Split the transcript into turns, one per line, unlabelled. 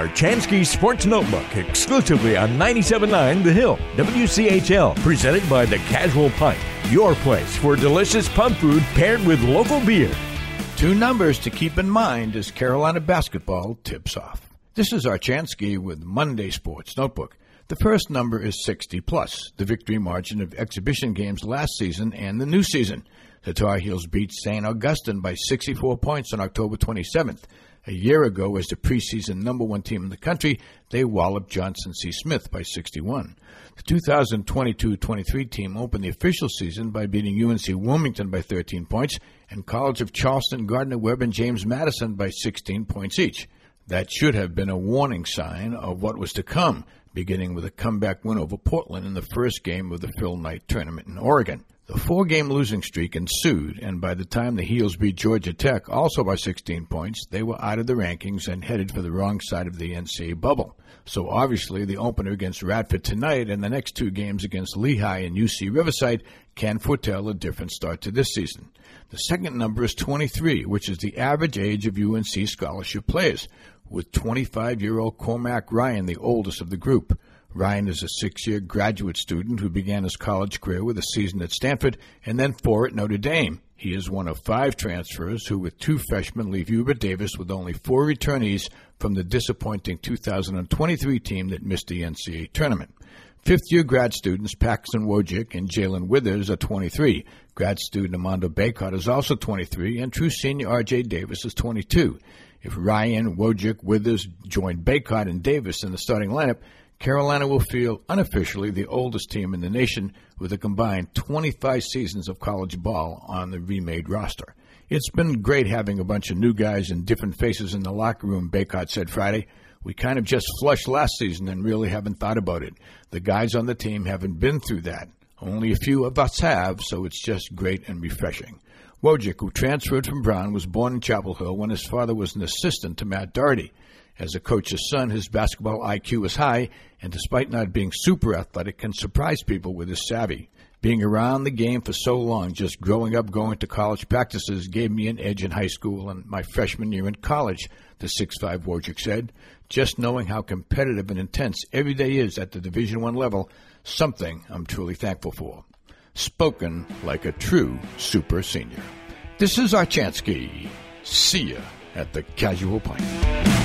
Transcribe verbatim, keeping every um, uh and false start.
Archansky Sports Notebook exclusively on ninety-seven point nine The Hill, W C H L, presented by The Casual Pint, your place for delicious pub food paired with local beer.
Two numbers to keep in mind as Carolina basketball tips off. This is Archansky with Monday Sports Notebook. The first number is sixty plus, the victory margin of exhibition games last season and the new season. The Tar Heels beat Saint Augustine by sixty-four points on October twenty-seventh. A year ago, as the preseason number one team in the country, they walloped Johnson C. Smith by sixty-one. The two thousand twenty-two twenty-three team opened the official season by beating U N C Wilmington by thirteen points and College of Charleston, Gardner-Webb, and James Madison by sixteen points each. That should have been a warning sign of what was to come, beginning with a comeback win over Portland in the first game of the Phil Knight tournament in Oregon. The four-game losing streak ensued, and by the time the Heels beat Georgia Tech, also by sixteen points, they were out of the rankings and headed for the wrong side of the N C A A bubble. So obviously the opener against Radford tonight and the next two games against Lehigh and U C Riverside can foretell a different start to this season. The second number is twenty-three, which is the average age of U N C scholarship players, with twenty-five-year-old Cormac Ryan the oldest of the group. Ryan is a six-year graduate student who began his college career with a season at Stanford and then four at Notre Dame. He is one of five transfers who, with two freshmen, leave Hubert Davis with only four returnees from the disappointing two thousand twenty-three team that missed the N C A A tournament. Fifth-year grad students Paxton Wojcik and Jalen Withers are twenty-three. Grad student Armando Bacot is also twenty-three, and true senior R J Davis is twenty-two. If Ryan, Wojcik, Withers join Bacot and Davis in the starting lineup, Carolina will feel unofficially the oldest team in the nation with a combined twenty-five seasons of college ball on the remade roster. It's been great having a bunch of new guys and different faces in the locker room, Bacot said Friday. We kind of just flushed last season and really haven't thought about it. The guys on the team haven't been through that. Only a few of us have, so it's just great and refreshing. Wojcik, who transferred from Brown, was born in Chapel Hill when his father was an assistant to Matt Doherty. As a coach's son, his basketball I Q is high, and despite not being super athletic, can surprise people with his savvy. Being around the game for so long, just growing up going to college practices, gave me an edge in high school and my freshman year in college, the six five Wojcik said. Just knowing how competitive and intense every day is at the Division I level, something I'm truly thankful for. Spoken like a true super senior. This is Archansky. See ya at the Casual Pint.